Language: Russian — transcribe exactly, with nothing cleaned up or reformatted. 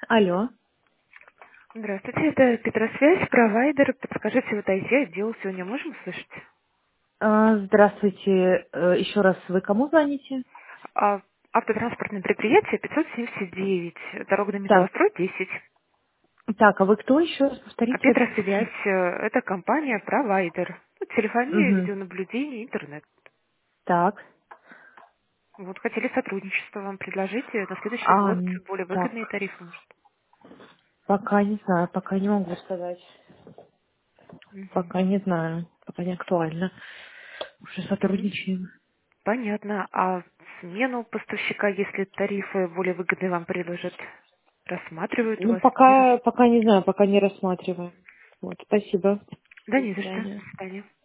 Алло. Здравствуйте, это Петросвязь, провайдер. Подскажите, вот ай ти-отдел сегодня можем услышать? А, Здравствуйте. Э, Еще раз, вы кому звоните? А, автотранспортное предприятие пятьсот семьдесят девять, дорога на Так, металлострой десять. так, а вы кто еще раз А повторите? Петросвязь– э, это компания провайдер. Ну, телефония, Угу. видеонаблюдение, интернет. Так. Вот хотели сотрудничество вам предложить э, на следующий А, год м, более так. выгодные тарифы, может. Пока не знаю, пока не могу сказать. Мгм. Пока не знаю, пока не актуально. Уже М, сотрудничаем. Понятно. А смену поставщика, если тарифы более выгодные вам предложат, рассматривают у Ну, вас или нет? пока, пока не знаю, пока не рассматриваем. Вот, спасибо. Да До не за что. свидания. До свидания.